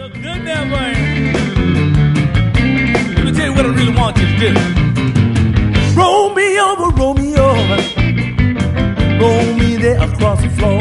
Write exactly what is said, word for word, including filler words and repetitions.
good there, boy. Let me tell you what I really want you to do. Roll me over, roll me over. Roll me there across the floor.